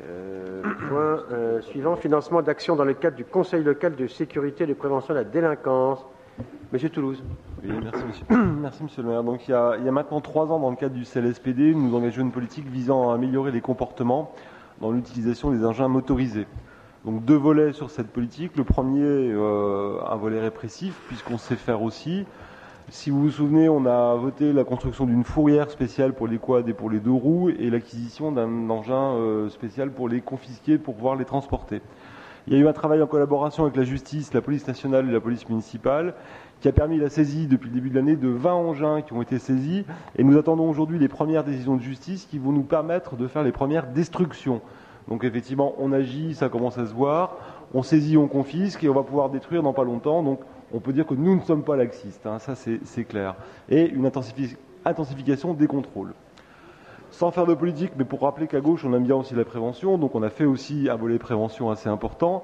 Suivant, financement d'actions dans le cadre du Conseil local de sécurité et de prévention de la délinquance. Monsieur Toulouse. Oui, merci, monsieur. Merci, monsieur le maire. Donc, il y a maintenant 3 ans, dans le cadre du CLSPD, nous engageons une politique visant à améliorer les comportements dans l'utilisation des engins motorisés. Donc, 2 volets sur cette politique. Le premier, un volet répressif, puisqu'on sait faire aussi. Si vous vous souvenez, on a voté la construction d'une fourrière spéciale pour les quads et pour les 2 roues et l'acquisition d'un engin spécial pour les confisquer, pour pouvoir les transporter. Il y a eu un travail en collaboration avec la justice, la police nationale et la police municipale qui a permis la saisie depuis le début de l'année de 20 engins qui ont été saisis. Et nous attendons aujourd'hui les premières décisions de justice qui vont nous permettre de faire les premières destructions. Donc effectivement, on agit, ça commence à se voir, on saisit, on confisque et on va pouvoir détruire dans pas longtemps. Donc on peut dire que nous ne sommes pas laxistes, hein, ça c'est clair. Et une intensification des contrôles. Sans faire de politique, mais pour rappeler qu'à gauche, on aime bien aussi la prévention, donc on a fait aussi un volet prévention assez important.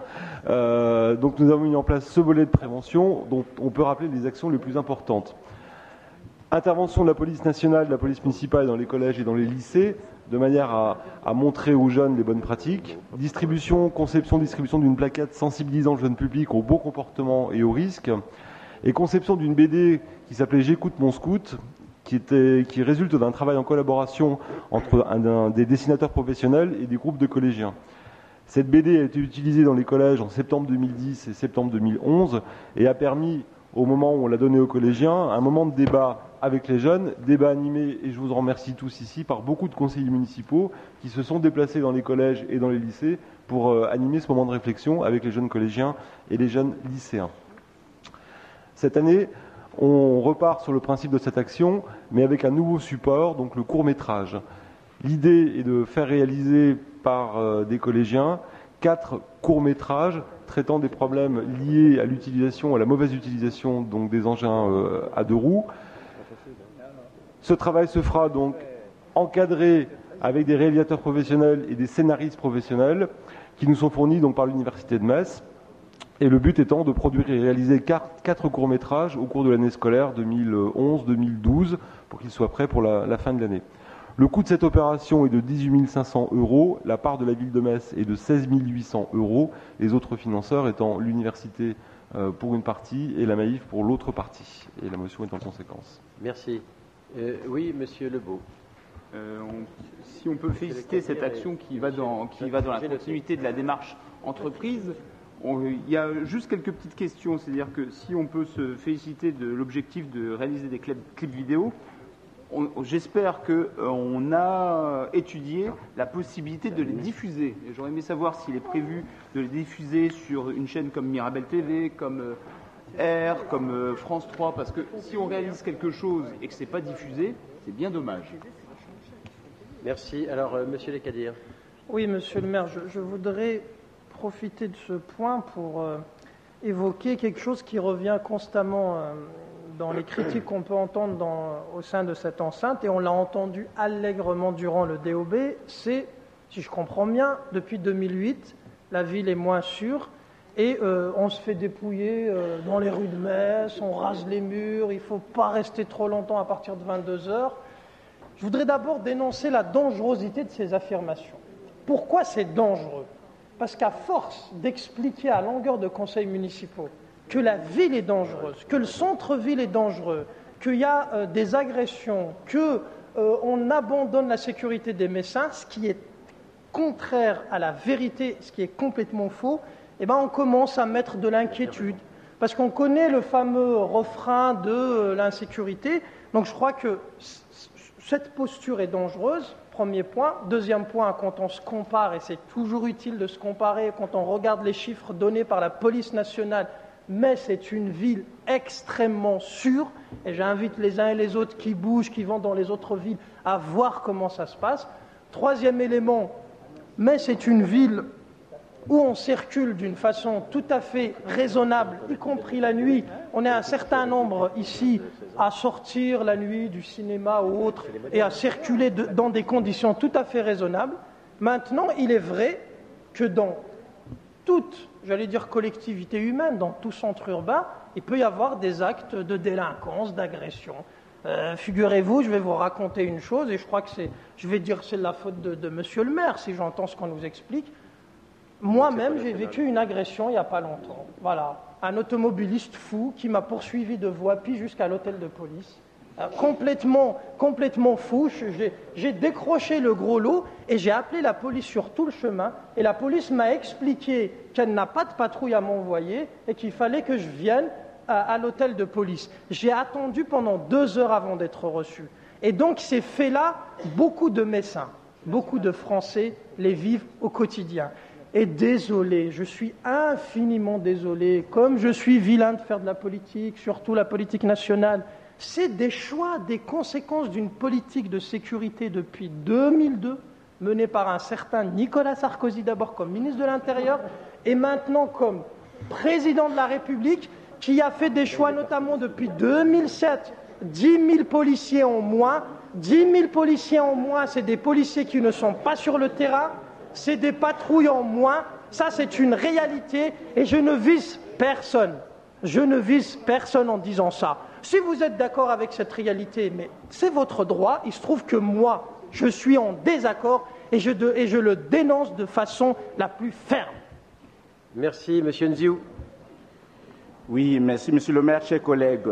Donc nous avons mis en place ce volet de prévention, dont on peut rappeler les actions les plus importantes. Intervention de la police nationale, de la police municipale dans les collèges et dans les lycées, de manière à montrer aux jeunes les bonnes pratiques. Conception, distribution d'une plaquette sensibilisant le jeune public au bon comportement et aux risques. Et conception d'une BD qui s'appelait « J'écoute mon scout », qui résulte d'un travail en collaboration entre des dessinateurs professionnels et des groupes de collégiens. Cette BD a été utilisée dans les collèges en septembre 2010 et septembre 2011 et a permis, au moment où on l'a donnée aux collégiens, un moment de débat avec les jeunes, débat animé, et je vous en remercie tous ici, par beaucoup de conseillers municipaux qui se sont déplacés dans les collèges et dans les lycées pour animer ce moment de réflexion avec les jeunes collégiens et les jeunes lycéens. Cette année, on repart sur le principe de cette action, mais avec un nouveau support, donc le court-métrage. L'idée est de faire réaliser par des collégiens 4 courts-métrages traitant des problèmes liés à l'utilisation, à la mauvaise utilisation donc des engins à 2 roues. Ce travail se fera donc encadré avec des réalisateurs professionnels et des scénaristes professionnels qui nous sont fournis donc par l'Université de Metz. Et le but étant de produire et réaliser 4 courts-métrages au cours de l'année scolaire 2011-2012 pour qu'ils soient prêts pour la fin de l'année. Le coût de cette opération est de 18 500 €, la part de la ville de Metz est de 16 800 €, les autres financeurs étant l'université pour une partie et la Maïf pour l'autre partie. Et la motion est en conséquence. Merci. Oui, monsieur Lebeau. Si on peut féliciter cette action qui va dans la continuité de la démarche entreprise, il y a juste quelques petites questions. C'est-à-dire que si on peut se féliciter de l'objectif de réaliser des clips vidéo, j'espère qu'on a étudié la possibilité de les diffuser. J'aurais aimé savoir s'il est prévu de les diffuser sur une chaîne comme Mirabel TV, comme R, comme France 3, parce que si on réalise quelque chose et que ce n'est pas diffusé, c'est bien dommage. Merci. Alors, monsieur Lecadir. Oui, monsieur le maire, je voudrais profiter de ce point pour évoquer quelque chose qui revient constamment dans les critiques qu'on peut entendre au sein de cette enceinte, et on l'a entendu allègrement durant le DOB, c'est, si je comprends bien, depuis 2008, la ville est moins sûre, et on se fait dépouiller dans les rues de Metz, on rase les murs, il ne faut pas rester trop longtemps à partir de 22h. Je voudrais d'abord dénoncer la dangerosité de ces affirmations. Pourquoi c'est dangereux ? Parce qu'à force d'expliquer à longueur de conseils municipaux que la ville est dangereuse, que le centre-ville est dangereux, qu'il y a des agressions, qu'on abandonne la sécurité des Messins, ce qui est contraire à la vérité, ce qui est complètement faux, eh bien on commence à mettre de l'inquiétude. Parce qu'on connaît le fameux refrain de l'insécurité. Donc je crois que cette posture est dangereuse. Premier point. Deuxième point, quand on se compare, et c'est toujours utile de se comparer, quand on regarde les chiffres donnés par la police nationale, Metz est une ville extrêmement sûre, et j'invite les uns et les autres qui bougent, qui vont dans les autres villes, à voir comment ça se passe. Troisième élément, Metz est une ville où on circule d'une façon tout à fait raisonnable, y compris la nuit. On est un certain nombre ici à sortir la nuit du cinéma ou autre et à circuler dans des conditions tout à fait raisonnables. Maintenant, il est vrai que dans toute, collectivité humaine, dans tout centre urbain, il peut y avoir des actes de délinquance, d'agression. Figurez-vous, je vais vous raconter une chose, et je crois que c'est de la faute de monsieur le maire, si j'entends ce qu'on nous explique. Moi-même, j'ai vécu une agression il n'y a pas longtemps. Voilà, un automobiliste fou qui m'a poursuivi de Voipy jusqu'à l'hôtel de police. Complètement fou, j'ai décroché le gros lot et j'ai appelé la police sur tout le chemin. Et la police m'a expliqué qu'elle n'a pas de patrouille à m'envoyer et qu'il fallait que je vienne à l'hôtel de police. J'ai attendu pendant 2 heures avant d'être reçu. Et donc ces faits-là, beaucoup de Messins, beaucoup de Français les vivent au quotidien. Et désolé, je suis infiniment désolé, comme je suis vilain de faire de la politique, surtout la politique nationale. C'est des choix, des conséquences d'une politique de sécurité depuis 2002, menée par un certain Nicolas Sarkozy d'abord comme ministre de l'Intérieur, et maintenant comme président de la République, qui a fait des choix notamment depuis 2007, 10 000 policiers en moins. 10 000 policiers en moins, c'est des policiers qui ne sont pas sur le terrain, c'est des patrouilles en moins, ça c'est une réalité, et je ne vise personne. Je ne vise personne en disant ça. Si vous êtes d'accord avec cette réalité, mais c'est votre droit, il se trouve que moi, je suis en désaccord et je le dénonce de façon la plus ferme. Merci, Monsieur Nziou. Oui, merci, Monsieur le maire, chers collègues.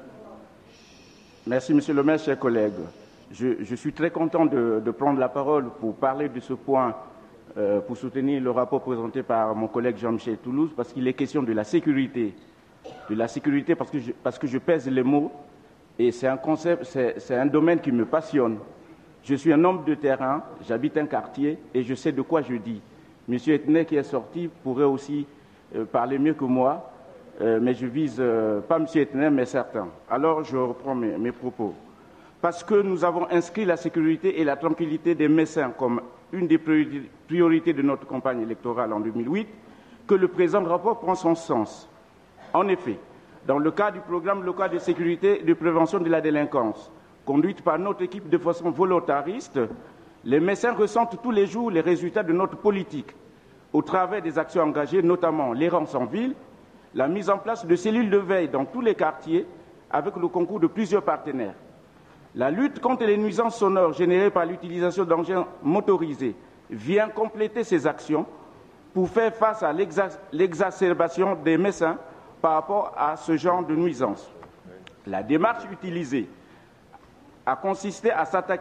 Merci, Monsieur le maire, chers collègues. Je suis très content de prendre la parole pour parler de ce point, pour soutenir le rapport présenté par mon collègue Jean-Michel Toulouse, parce qu'il est question de la sécurité. De la sécurité parce que je pèse les mots et c'est un concept, c'est un domaine qui me passionne. Je suis un homme de terrain, j'habite un quartier et je sais de quoi je dis. Monsieur Etnet qui est sorti pourrait aussi parler mieux que moi, mais je vise pas Monsieur Etnet mais certains. Alors je reprends mes propos. Parce que nous avons inscrit la sécurité et la tranquillité des Messins comme une des priorités de notre campagne électorale en 2008, que le présent rapport prend son sens. En effet, dans le cadre du programme local de sécurité et de prévention de la délinquance, conduite par notre équipe de façon volontariste, les Messins ressentent tous les jours les résultats de notre politique, au travers des actions engagées, notamment l'errance en ville, la mise en place de cellules de veille dans tous les quartiers, avec le concours de plusieurs partenaires. La lutte contre les nuisances sonores générées par l'utilisation d'engins motorisés vient compléter ces actions pour faire face à l'exacerbation des Messins par rapport à ce genre de nuisance. La démarche utilisée a consisté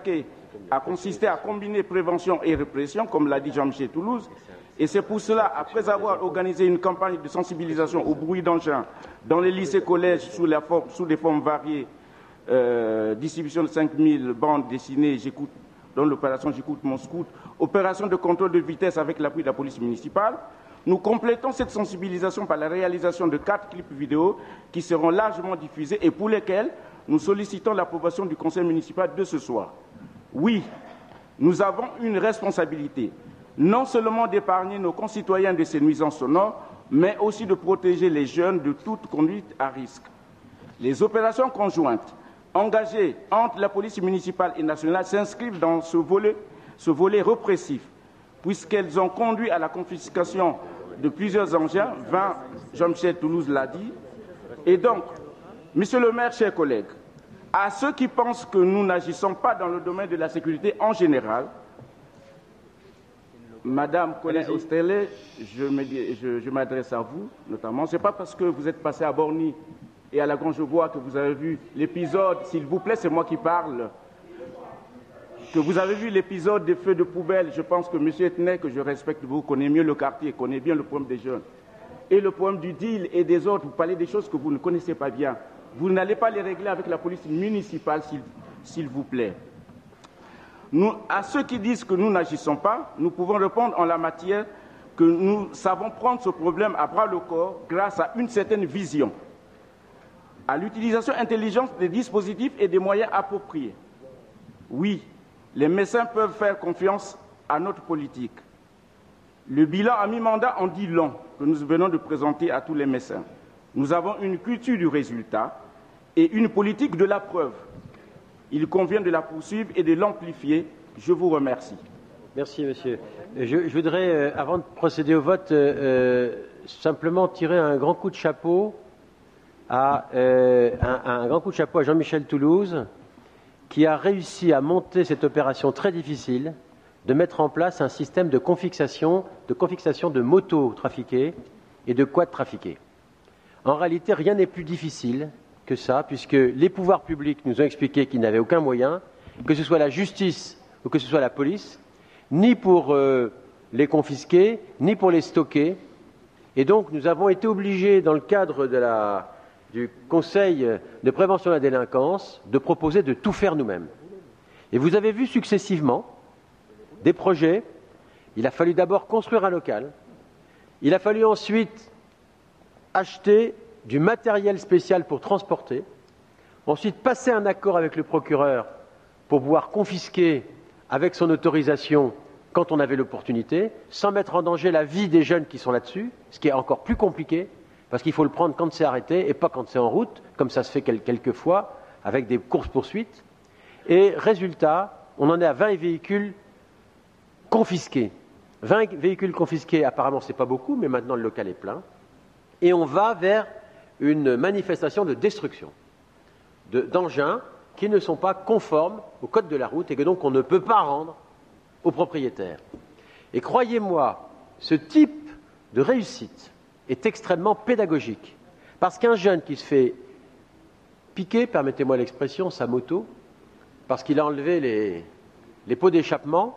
à combiner prévention et répression, comme l'a dit Jean-Michel Toulouse, et c'est pour cela, après avoir organisé une campagne de sensibilisation au bruit d'engins dans les lycées collèges sous des formes variées, distribution de 5000 bandes dessinées, dans l'opération J'écoute mon scout, opération de contrôle de vitesse avec l'appui de la police municipale, nous complétons cette sensibilisation par la réalisation de 4 clips vidéo qui seront largement diffusés et pour lesquels nous sollicitons l'approbation du conseil municipal de ce soir. Oui, nous avons une responsabilité, non seulement d'épargner nos concitoyens de ces nuisances sonores, mais aussi de protéger les jeunes de toute conduite à risque. Les opérations conjointes engagées entre la police municipale et nationale s'inscrivent dans ce volet répressif, puisqu'elles ont conduit à la confiscation de plusieurs engins, 20, Jean-Michel Toulouse l'a dit. Et donc, Monsieur le maire, chers collègues, à ceux qui pensent que nous n'agissons pas dans le domaine de la sécurité en général, Madame Colin Osterley, je m'adresse à vous, notamment. Ce n'est pas parce que vous êtes passé à Borny et à la Grangevoie que vous avez vu l'épisode, s'il vous plaît, c'est moi qui parle, que vous avez vu l'épisode des feux de poubelle. Je pense que M. Etnet, que je respecte beaucoup, connaît mieux le quartier, connaît bien le problème des jeunes. Et le problème du deal et des autres, vous parlez des choses que vous ne connaissez pas bien. Vous n'allez pas les régler avec la police municipale, s'il vous plaît. À ceux qui disent que nous n'agissons pas, nous pouvons répondre en la matière que nous savons prendre ce problème à bras le corps grâce à une certaine vision, à l'utilisation intelligente des dispositifs et des moyens appropriés. Oui, les Messins peuvent faire confiance à notre politique. Le bilan à mi-mandat en dit long, que nous venons de présenter à tous les Messins. Nous avons une culture du résultat et une politique de la preuve. Il convient de la poursuivre et de l'amplifier. Je vous remercie. Merci, monsieur. Je voudrais, avant de procéder au vote, simplement tirer un grand coup de chapeau à Jean-Michel Toulouse, qui a réussi à monter cette opération très difficile de mettre en place un système de confiscation de motos trafiquées et de quads trafiqués. En réalité, rien n'est plus difficile que ça, puisque les pouvoirs publics nous ont expliqué qu'ils n'avaient aucun moyen, que ce soit la justice ou que ce soit la police, ni pour les confisquer, ni pour les stocker. Et donc, nous avons été obligés, dans le cadre du Conseil de prévention de la délinquance, de proposer de tout faire nous-mêmes. Et vous avez vu successivement des projets. Il a fallu d'abord construire un local. Il a fallu ensuite acheter du matériel spécial pour transporter. Ensuite, passer un accord avec le procureur pour pouvoir confisquer avec son autorisation quand on avait l'opportunité, sans mettre en danger la vie des jeunes qui sont là-dessus, ce qui est encore plus compliqué, parce qu'il faut le prendre quand c'est arrêté et pas quand c'est en route, comme ça se fait quelquefois, avec des courses-poursuites. Et résultat, on en est à 20 véhicules confisqués. 20 véhicules confisqués, apparemment, c'est pas beaucoup, mais maintenant le local est plein. Et on va vers une manifestation de destruction d'engins qui ne sont pas conformes au code de la route et que donc on ne peut pas rendre aux propriétaires. Et croyez-moi, ce type de réussite est extrêmement pédagogique. Parce qu'un jeune qui se fait piquer, permettez-moi l'expression, sa moto, parce qu'il a enlevé les pots d'échappement,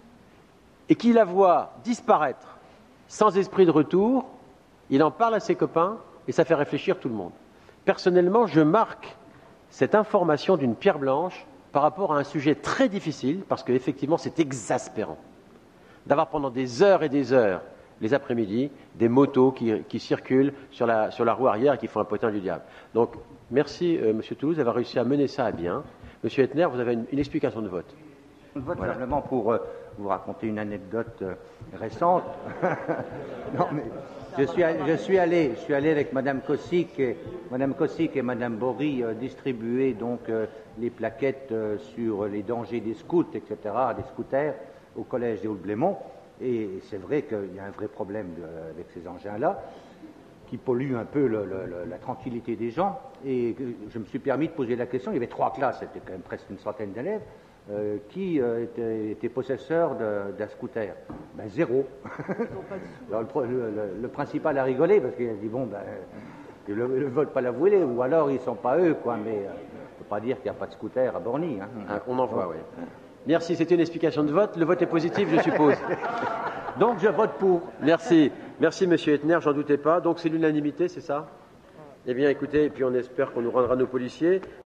et qu'il la voit disparaître sans esprit de retour, il en parle à ses copains et ça fait réfléchir tout le monde. Personnellement, je marque cette information d'une pierre blanche par rapport à un sujet très difficile, parce qu'effectivement, c'est exaspérant d'avoir pendant des heures et des heures, les après-midi, des motos qui circulent sur la roue arrière et qui font un potin du diable. Donc, merci, Monsieur Toulouse, d'avoir réussi à mener ça à bien. Monsieur Ettner, vous avez une explication de vote. Voilà. Simplement pour vous raconter une anecdote récente. Non, mais je suis allé avec Madame Kossik et Madame Bory distribuer donc les plaquettes sur les dangers des scouts, etc., des scooters au collège des Hauts-de-Blémont. Et c'est vrai qu'il y a un vrai problème avec ces engins-là qui polluent un peu la tranquillité des gens. Et je me suis permis de poser la question. Il y avait 3 classes, c'était quand même presque une centaine d'élèves. Qui était possesseur d'un scooter? 0. Alors, le principal a rigolé parce qu'il a dit bon, ils ne veulent pas l'avouer, ou alors ils ne sont pas eux, quoi. Mais on ne peut pas dire qu'il n'y a pas de scooter à Borny. Hein. On en voit, oui. Merci, c'était une explication de vote. Le vote est positif, je suppose. Donc je vote pour. Merci, Monsieur Ettner, j'en doutais pas. Donc c'est l'unanimité, c'est ça? Eh bien, écoutez, et puis on espère qu'on nous rendra nos policiers.